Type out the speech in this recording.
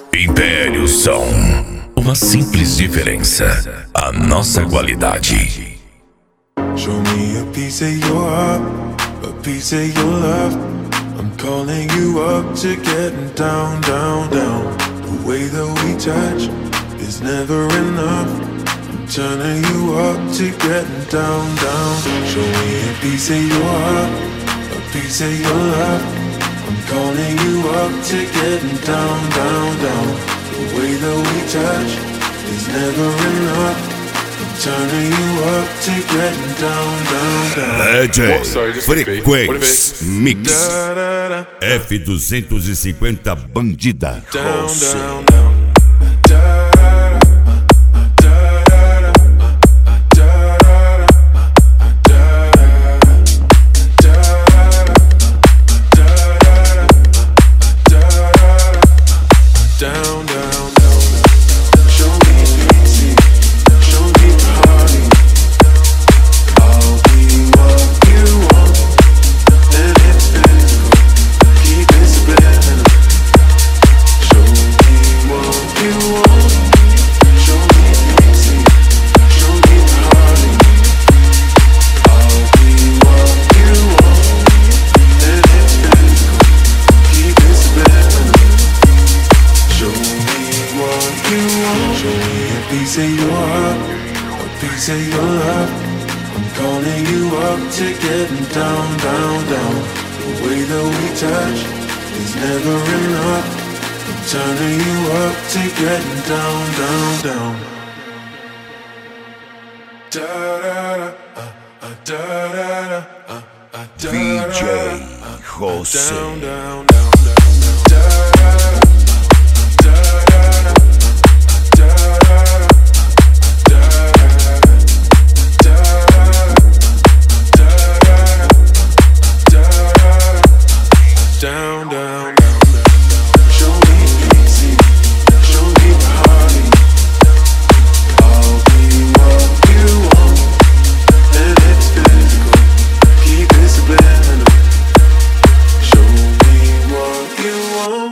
Império Som. Uma simples diferença. A nossa qualidade. Show me a piece of your heart, a piece of your love. I'm calling you up to getting down, down, down. The way that we touch is never enough. I'm turning you up to getting down, down. Show me a piece of your heart, a piece of your love. I'm calling you up to getting down, down, down. The way that we touch is never enough. Turning you up to getting down, down, down. DJ Frequência Mix F250 Bandida Roça. Down, down. Piece of your heart, a piece of your love. I'm calling you up to getting down, down, down. The way that we touch is never enough. I'm turning you up to getting down, down, down. Da da da da da da da. DJ José. Down, down, down.